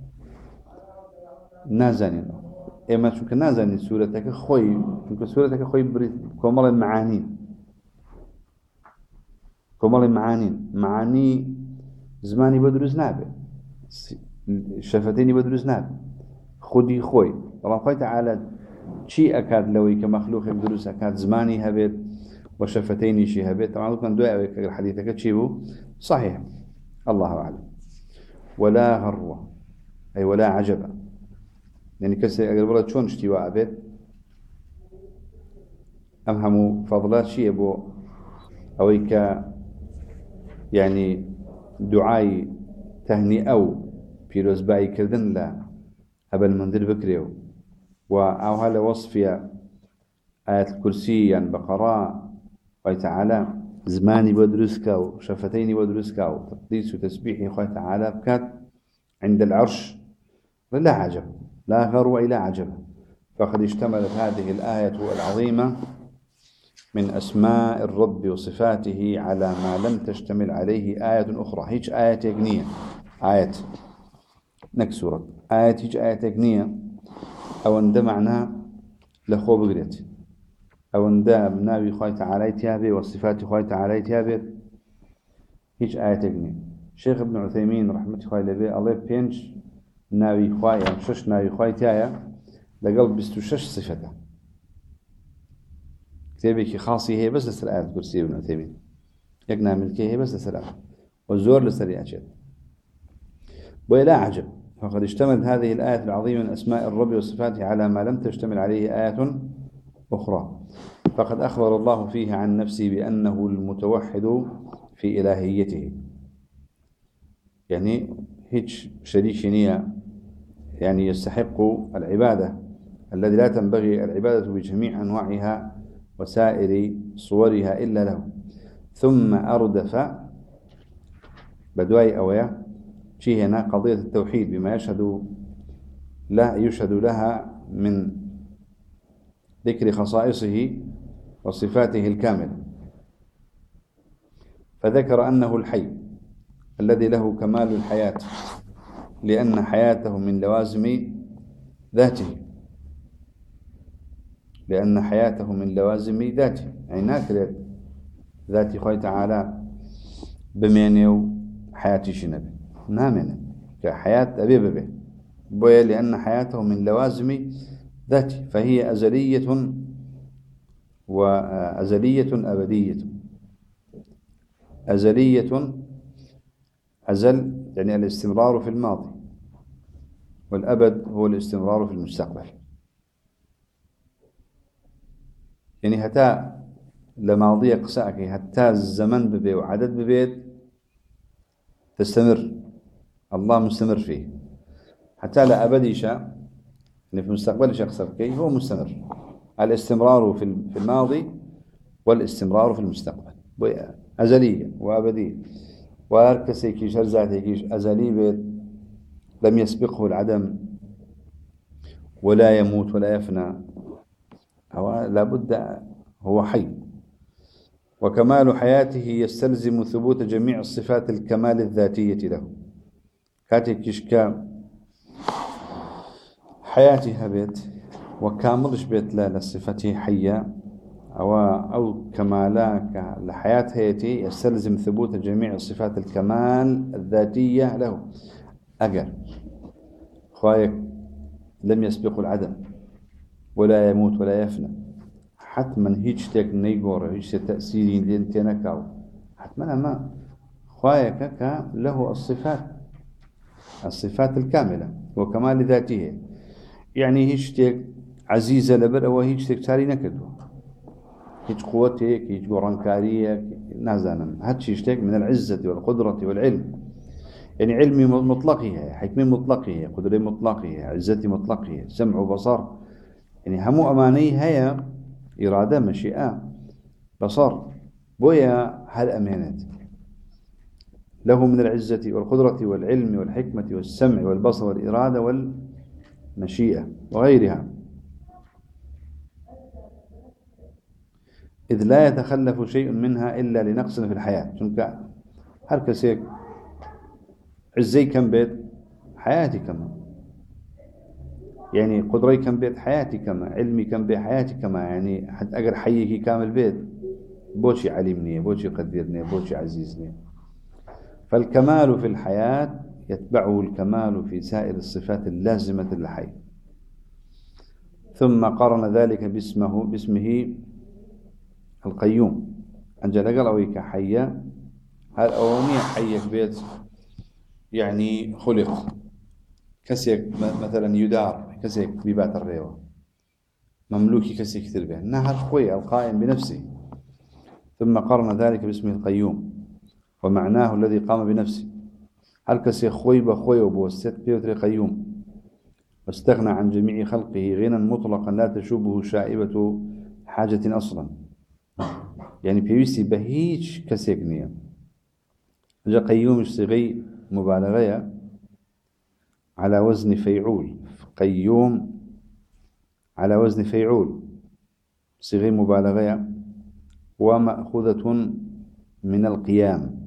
نازنين إما شو نازنين سورتك خوي شو سورتك خوي بريد كمال معاني زماني بدرز نابه شفتيني بدرز نابه خودي خوي الله خوي تعالى شيء أكاد لوي كمخلوق بدرز أكاد زماني هبت وشفتيني شي هبت طبعا كان دعاء حديثك تشيبه صحيح الله أعلم ولا غروة أي ولا عجبة يعني كسر أقل بلد شون اشتواء بيت أمهموا فضلات شيء أبو أويك يعني دعاي تهني أو في رزباي كردن لا هبل منذر بكريو أو هذا وصفيا آية الكرسي يعني بقراء قال تعالى زماني بدرسكا وشفتيني بدرسكا وتقديس وتسبيحي قال تعالى بكات عند العرش لا عجب لا غرو إلى عجب فقد اشتملت هذه الآية العظيمة من أسماء الرب وصفاته على ما لم تشتمل عليه آية أخرى. هيج آية تقنية، آية نكسورة آية، هيج آية تقنية أو أن ده معناه لخو بقريت، أو أن ده مناوي خوي تعالى تيابي وصفات خوي تعالى تيابي. هيج آية تقنية. شيخ ابن عثيمين رحمة الله عليه الله بينش ناوي خوي يعني شش ناوي خوي تايا لقلب بستوشش صفته كتابك خاصي هي بس لسر آية كرسي ابن عثيمين يقنع ملكي هي بس لسر آية والزور لسر آية. ولا عجب، فقد اشتملت هذه الآية العظيمة من أسماء الرب وصفاته على ما لم تشتمل عليه آية أخرى. فقد أخبر الله فيه عن نفسه بأنه المتوحد في إلهيته، يعني هيج شريك نية، يعني يستحق العبادة الذي لا تنبغي العبادة بجميع أنواعها وسائر صورها إلا له. ثم أردف بدواي أويا شيء هنا قضية التوحيد بما يشهد لها من ذكر خصائصه وصفاته الكاملة. فذكر أنه الحي الذي له كمال الحياة لأن حياته من لوازم ذاته، لأن حياته من لوازم ذاته، يعني ناكرت ذاتي خوي تعالى بمينيو حياتي شنبه نامنه كحياة أبي ببه بويا، لأن حياته من لوازم ذاته، فهي أزلية وأزلية أبدية. أزلية أزل يعني الاستمرار في الماضي، والأبد هو الاستمرار في المستقبل. يعني حتى لماضي قساك حتى الزمن ببي وعدد ببيت تستمر، الله مستمر فيه. حتى لا أبدي شاء يعني في المستقبل شخص كي هو مستمر. الاستمرار في الماضي والاستمرار في المستقبل أزلية وأبدية. واركسيكي شرزاتيكيش أزلي بيت لم يسبقه العدم ولا يموت ولا يفنى، هو لابد هو حي. وكمال حياته يستلزم ثبوت جميع الصفات الكمال الذاتية له. كاتيكيش حياتها بيت وكاملش بيت لا لصفته حية أو كمالاك لحياة هيتي يستلزم ثبوت جميع صفات الكمال الذاتية له. أجر خايك لم يسبق العدم ولا يموت ولا يفنى، حتما هيج تك نيجور هيج تأثيرين لينتنكاو حتما ما خايك له الصفات الكاملة وكمال ذاته. يعني هيج تك عزيزة لبر أو هيج تك تاري نكدو هيج قوتك هيج قرانكارية نازانا هاتشي يشتك من العزة والقدرة والعلم. يعني علمي مطلقه، حكمي مطلقه، قدري مطلقه، عزتي مطلقه، سمع وبصر، يعني همو أماني هيا إرادة مشيئة بصر بويا هل أمانت له من العزة والقدرة والعلم والحكمة والسمع والبصر والإرادة والمشيئة وغيرها، إذ لا يتخلف شيء منها إلا لنقص في الحياة. شنك هركسيك عزي كم بيت حياتي كما، يعني قدري كم بيت حياتي كما، علمي كم بيت حياتي كما، يعني حتى أقر حيكي كامل بيت بوشي علمني بوشي قدرني بوشي عزيزني. فالكمال في الحياة يتبعه الكمال في سائر الصفات اللازمة للحي. ثم قارن ذلك باسمه القيوم. أنجل قلوي كحية الأولانية حية بيت يعني خلق كسيك مثلا يدار كسيك ببات الريوة مملوكي كسيك تربيه نهر خوي القائم بنفسه. ثم قارن ذلك باسمه القيوم ومعناه الذي قام بنفسه. هل كسيك خوي بخوي وبوستت بيوتري قيوم واستغنى عن جميع خلقه غنى مطلقا لا تشوبه شائبة حاجة أصلا. يعني بيوسي بهيج كسيك نية جاء قيوم اشتغي مبالغة على وزن فيعول. قيوم على وزن فيعول صيغة مبالغة ومأخوذة من القيام.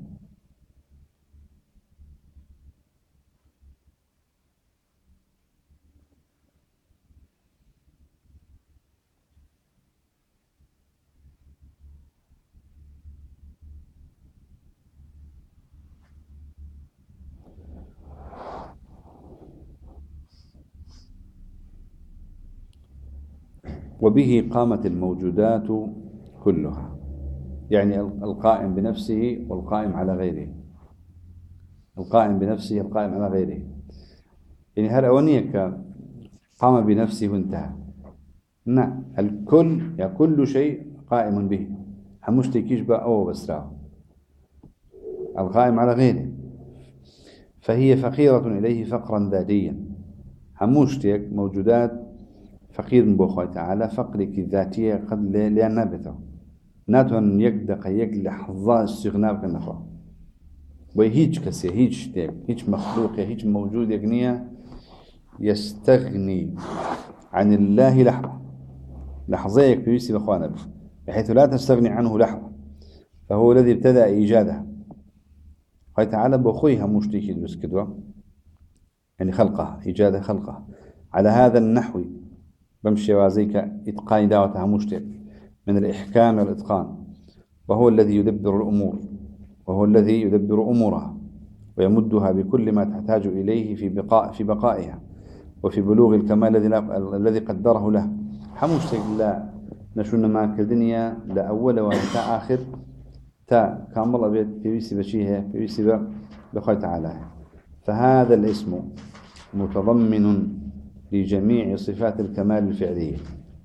وبه قامت الموجودات كلها، يعني القائم بنفسه والقائم على غيره. القائم بنفسه القائم على غيره، يعني هل أونيك قام بنفسه وانتهى؟ نعم، الكل يعني كل شيء قائم به، همشتكيش بقى أو بسرعه القائم على غيره. فهي فقيرة إليه فقرا ذاتيا، هموشتك موجودات فقير من بوخوي تعالى فقرك الذاتية قد لا نابته ناتون يقدق لحظة استغناء بالنخوة. وهيج كسي هيج تيك هيج مخلوق هيج موجود يقنية يستغني عن الله لحظة، لحظة يكفيسي بخوانا به بحيث لا تستغني عنه لحظة، فهو الذي ابتدأ إيجادها. قال تعالى بأخويها مشتكي بس كدوة، يعني خلقه إيجاد خلقه على هذا النحو بمشي وازيك إتقان دعوتها مشتق من الإحكام والإتقان، وهو الذي يدبر الأمور، وهو الذي يدبر أمورها ويمدها بكل ما تحتاج إليه في بقائها وفي بلوغ الكمال الذي قدره له. حموشتك لا نشون ما كالدنيا لا أول ولا آخر تا كامل أبيت بيسي بشيها بيسي بخير تعالى. فهذا الاسم متضمن لجميع صفات الكمال الفعلية،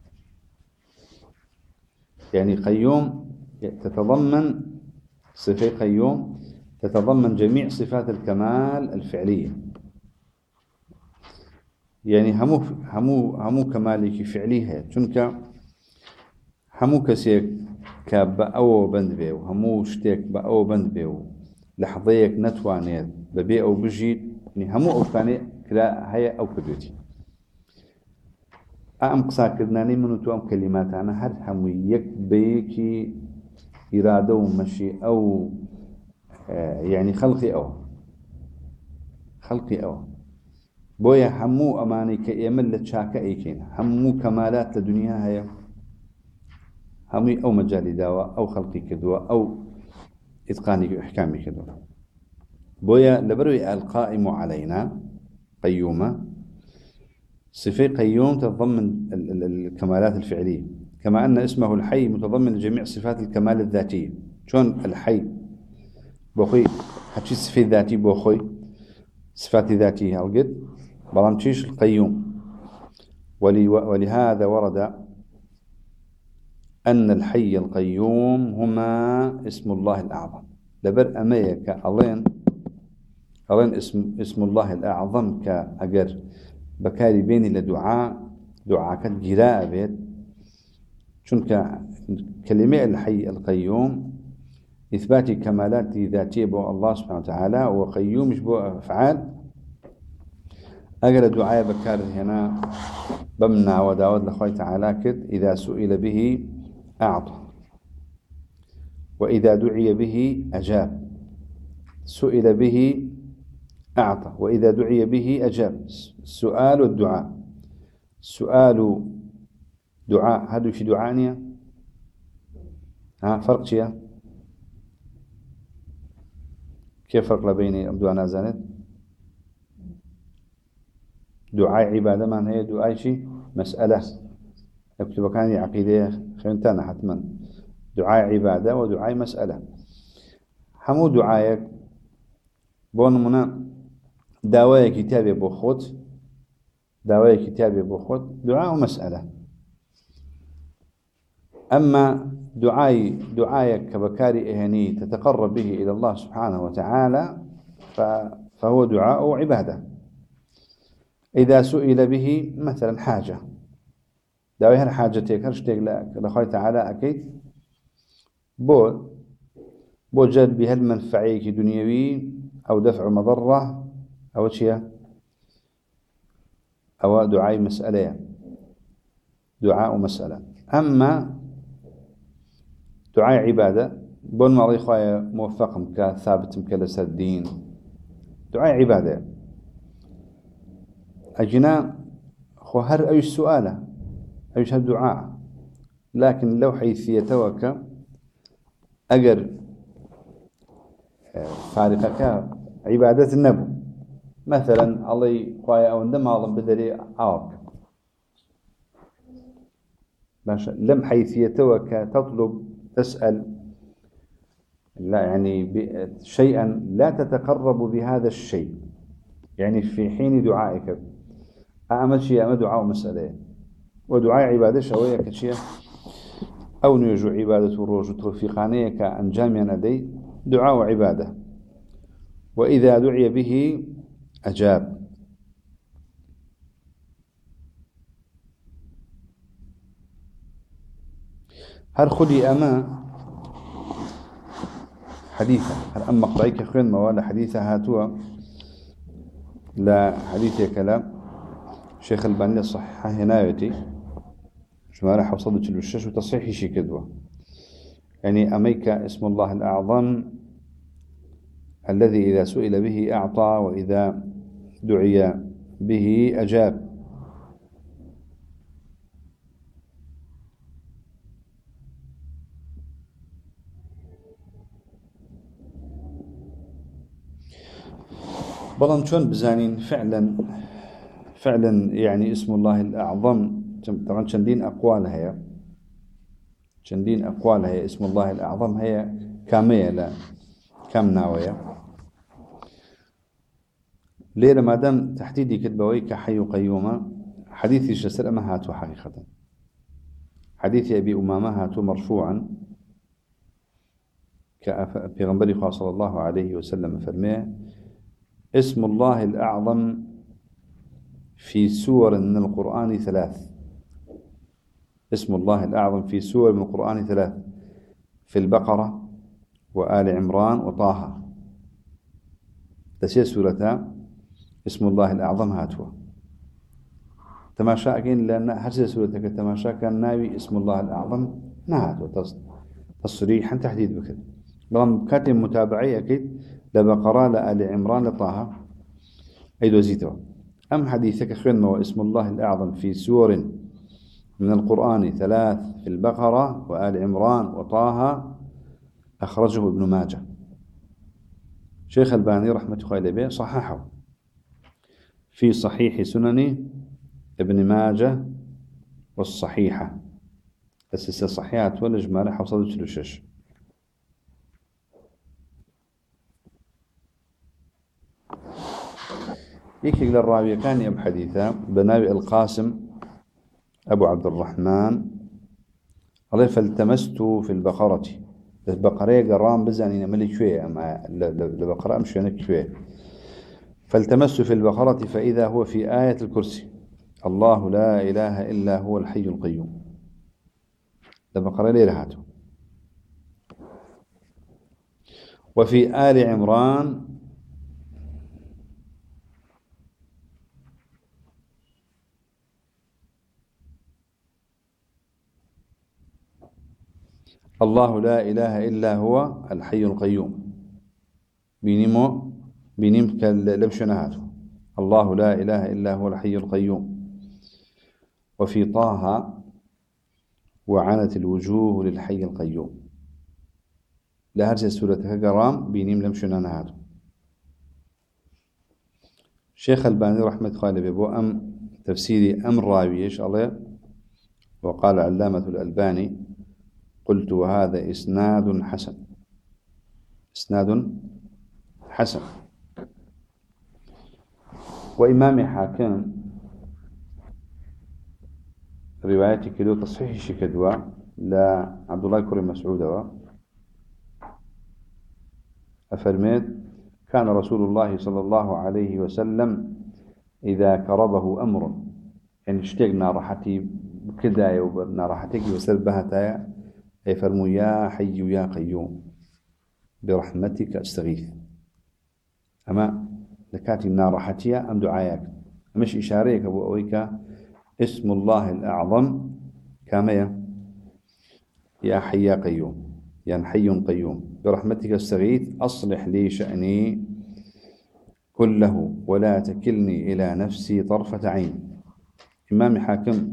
يعني قيوم تتضمن صفة قيوم تتضمن جميع صفات الكمال الفعلية، يعني همو كمالك فعليها چونك همو كسيك كبأو بند بيو همو شتيك بأو بند بيو لحظيك نتوانيت ببيع أو بجيت، يعني همو أوكاني كلا هيا أو كدوتي أم قصاكرناني منو تو أم كلمات أنا هر همو يك بيكي إرادة ومشي أو يعني خلقي أو بويا همو أماني كإيمل لتشاكا إيكين همو كمالات لدنيا هيا همو أو مجالي داوة أو خلقي كدوة أو إتقاني وإحكامي كدوة. بويا لبروي القائم علينا قيومة صفة قيوم تتضمن الكمالات الفعلية، كما أن اسمه الحي متضمن جميع صفات الكمال الذاتية. شون الحي بوخي هاتشي صفة ذاتي بوخي صفات ذاتية القد برامتشيش القيوم. ولهذا ورد أن الحي القيوم هما اسم الله الأعظم. لبر أميك ألين اسم الله الأعظم كأجر بكاري بيني لدعاء كالجراء بيت شنك كلمة الحي القيوم إثبات كمالات ذاتية بو الله سبحانه وتعالى، وقيوم مش بو أفعال. أجر دعاء بكار هنا بمنا وداود لخوي تعالى كد إذا سئل به أعطى وإذا دعي به أجاب، سئل به أعطى وإذا دعي به أجاب. السؤال والدعاء، سؤال دعاء هذا في دعانية فرق شيء كيف فرق بين دعاء نازنت دعاء عبادة من هي دعاء شيء مسألة اكتب كان عقيدة خنتنا حتما دعاء عبادة ودعاء مسألة. همو دعاءك بون منا دعوة كتابي بخوت دعاء ومسألة. أما دعايك كبكاري إهني تتقرب به إلى الله سبحانه وتعالى فهو دعاء وعبادة. إذا سئل به مثلا حاجة دعوي هر حاجتك هرشتك لخوي تعالى أكيد بو جد بها المنفعيك دنيوي أو دفع مضرة أو شيء أو دعاء مسألة. أما دعاء عبادة بون ما الله موفقهم كثابتهم كلسة الدين دعاء عبادة أجنا خو هر أيش سؤاله أيش هالدعاء لكن لو حيثيته أجر فارقك عبادة النبو مثلا الله خوايا أو عندما الله بدري عاق لم حيثيته تطلب تسأل لا يعني شيئا لا تتقرب بهذا الشيء يعني في حين دعائك أعمل شيء أما دعاء مسألة ودعاء عبادة شوية كشيء أو نيجو عبادة الروج توفيقانية كأنجام يدي دعاء عبادة وإذا دعي به أجاب هل خدي أما حديثة هل أما قضيك خين موال حديثة هاتوا لا حديث كلام شيخ الباني الصحيحة هنايتي شمال حوصلت الوشش وتصحيح شي كدوة يعني أميك اسم الله الأعظم الذي إذا سئل به أعطى وإذا دعي به أجاب بلان شون بزانين فعلا يعني اسم الله الأعظم طبعا شندين أقوالها هي اسم الله الأعظم هي كامية لا كم ناوية ليلة ما دام تحديدي كتبوي كحي قيومة حديثي شسر أما هاتوا حقيقة حديث أبي أمامة هاتوا مرفوعا كبيغمبري صلى الله عليه وسلم فرميه اسم الله الأعظم في سور من القرآن 3 اسم الله الأعظم في سور من القرآن 3 في البقرة وآل عمران وطه تسير سورتها اسم الله الأعظم هاتوا تماشا أكين لأن هرسي سورتك تماشا كان ناوي اسم الله الأعظم نهاتوا تصريحا تحديد بكذا بلان كاتب متابعي أكيد لبقرة لآل عمران لطه أي دوزيتوا أم حديثك خيرنا واسم الله الأعظم في سور من القرآن 3 في البقرة وآل عمران وطه أخرجه ابن ماجه شيخ الباني رحمة الله عليه صححه في صحيح سنن ابن ماجه والصحيحة السلسلة الصحيحة والإجمالة حوصلت للشش يكي للراوية كان يب حديثا بناوي القاسم أبو عبد الرحمن قال فالتمست في البقرة البقرة قرام بزانين ملي شوية أما البقرة أمشي أنا شوية فالتمست في البقرة فإذا هو في آية الكرسي الله لا إله إلا هو الحي القيوم البقرة ليه هاته وفي آل عمران الله لا إله إلا هو الحي القيوم بينيم كاللبشنهاته الله لا إله إلا هو الحي القيوم وفي طه وعنت الوجوه للحي القيوم لا هرسي سورة كقرام بينيم لمشنهاته شيخ الباني رحمة الله بيبو أم تفسيري أم راويش الله وقال علامة الألباني قلت وهذا إسناد حسن وإمام حاكم روايتي كدو تصحيح شكدوا لا عبد الله كريم مسعود أفرميت كان رسول الله صلى الله عليه وسلم إذا كربه أمر يعني اشتقنا راحتي كداية وبرنا راحتك وسلبها أي فرموا يا حي يا قيوم برحمتك أستغيث أما لكاتي النار راحتيا أم دعاياك مش إشاريك أبو أويك اسم الله الأعظم كما يا حي يا قيوم يعني حي قيوم برحمتك استغيث أصلح لي شأني كله ولا تكلني إلى نفسي طرفة عين. إمام حاكم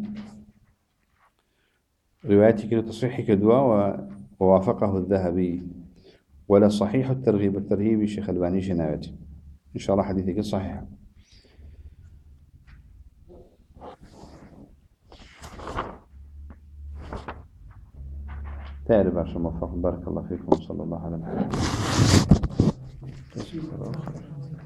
روايتك لتصحيح كدواء ووافقه الذهبي، ولا صحيح الترغيب والترهيب شيخ الباني جنايته. إن شاء الله حديثك صحيح. تعرف عشان موفق، بارك الله فيكم وصلى الله على محمد.